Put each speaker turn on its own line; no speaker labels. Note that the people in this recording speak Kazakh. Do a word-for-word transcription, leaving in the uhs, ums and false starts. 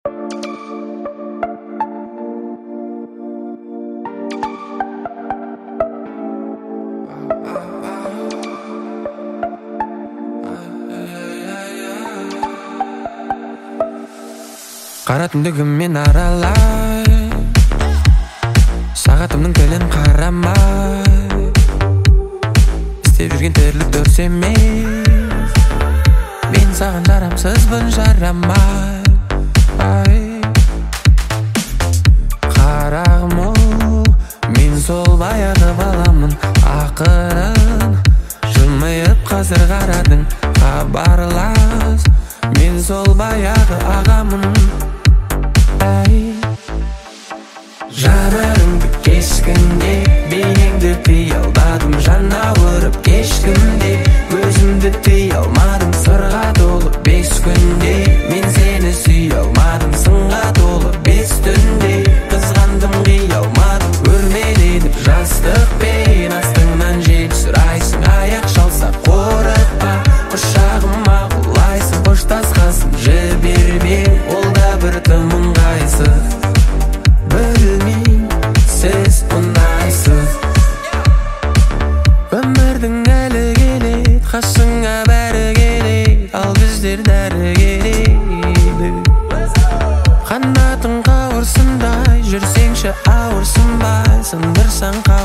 Қара түндігіммен аралай, сағатымның тілін қарамай, істеп жүрген тірлік дұрыс емес. Мен саған жарамсызбын, жарамай. Ай, қарағым-ау, мен сол баяғы баламын. Ақырын жымиып қазір қарадың, хабарлас. Мен сол баяғы ағамын. Жанарыңды кескінде, бейнеңді тыя алмадым. Жан ауырып кешкімде, өзімді тыя алмадым. Сырға толы бес күнде, мен сені сүйе алмадым. Сынға толы бес түнде, қызғандым қия алмадым. Өрмеленіп жастықпен, астыңнан жел сұрайсың. Аяқ шалса қорықпа, құшағыма құлайсың. Қоштасқасын жіберме, ол да бір тым ыңғайсыз. Сіз ұнайсыз. Өмірдің әлі келеді, қасыңа бәрі келеді, ал біздер дәрі келеді. Қанатың қауырсындай, жүрсеңші ауырсынбай, сындырсаң